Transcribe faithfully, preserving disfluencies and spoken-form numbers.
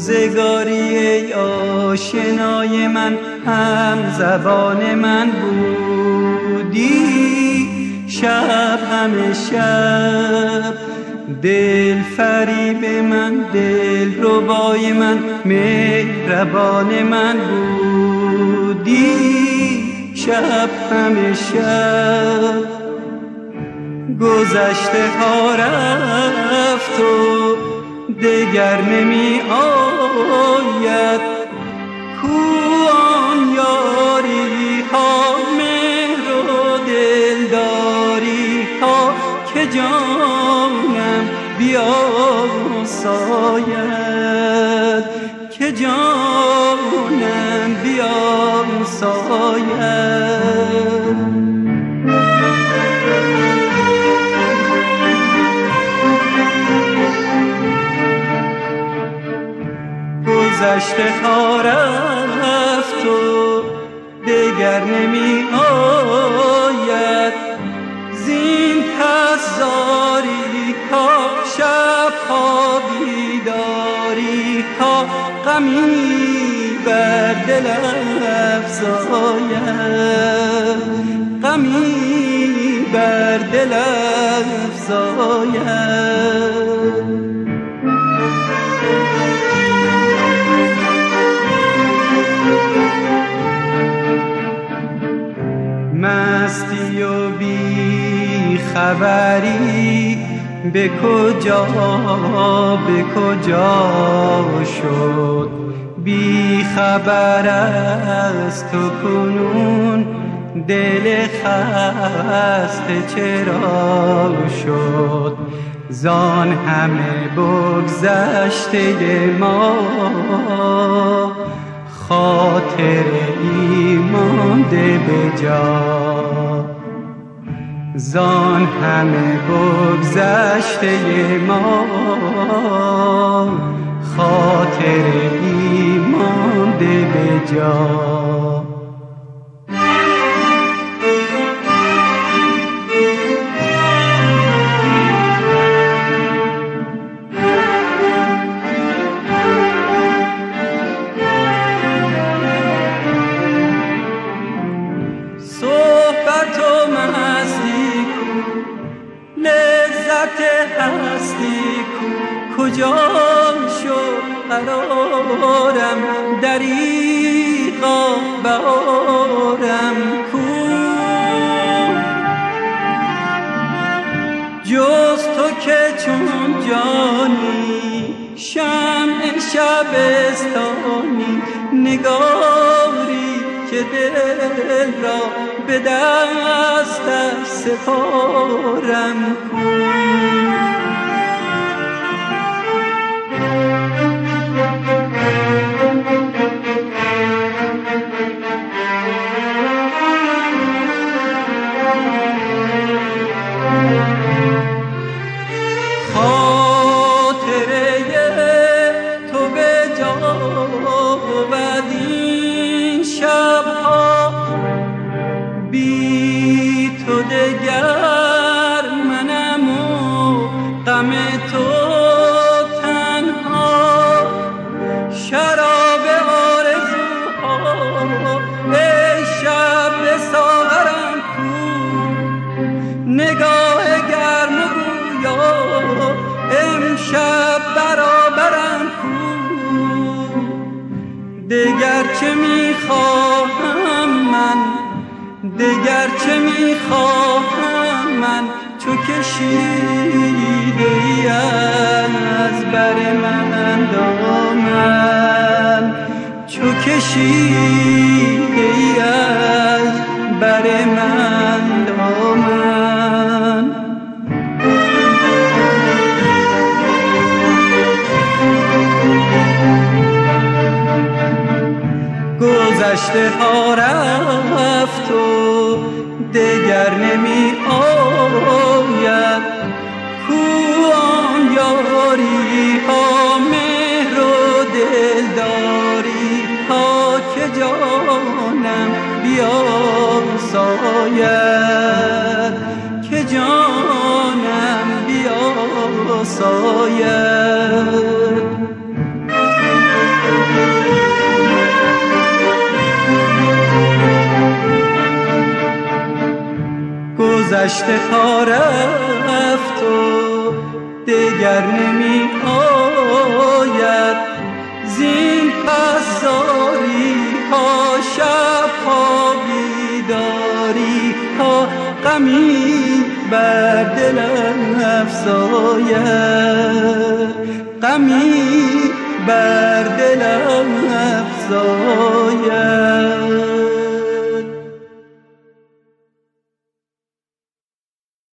روزگاری ای آشنای من، هم زبان من بودی شب همه شب. دل فریب من، دل ربای من، مهربان من بودی شب همه شب. گذشته ها رفت و دگر نمی آید، کو آن یاری ها، مهر و دلداری ها که جانم بیاساید، که جانم بیاساید. گذشته ها رفت و دگر نمی آید، زین پس زاری ها، شب ها بیداری ها، غمی بر دل افزاید، غمی بر دل افزاید. مستی و بی خبری به کجا به کجا شد، بی خبر از تو کنون دل خسته چرا شد. زان همه بگذشته ما خاطر ایمانده به جا، زان همه بگذشته ما خاطر ایمانده به جا. هستی کجا شد قرارم، دریغا بارم کو، جز تو که چون جانی شمع شبستانی، نگاری که دل را به دستش سپارم کو. بی تو دگر منم و غم تو تنها، شراب آرزوها ای شب به ساغرم کو، نگاه گرم و گویا امشب برابرم کو. دگر چه میخواهم من، دگر چه میخواهم من، چو کشیده ای از بر من دامن، چو کشیده ای از بر من دامن. گذشته ها رفت و دگر نمی آید، کو آن یاری ها، مهر و دلداری ها که جانم بیاساید، که جانم بیاساید. گذشته تا رفت و دگر نمی آید، زین پس زاری ها شب ها بیداری ها غمی بر دلم افزاید، غمی بر دلم افزاید.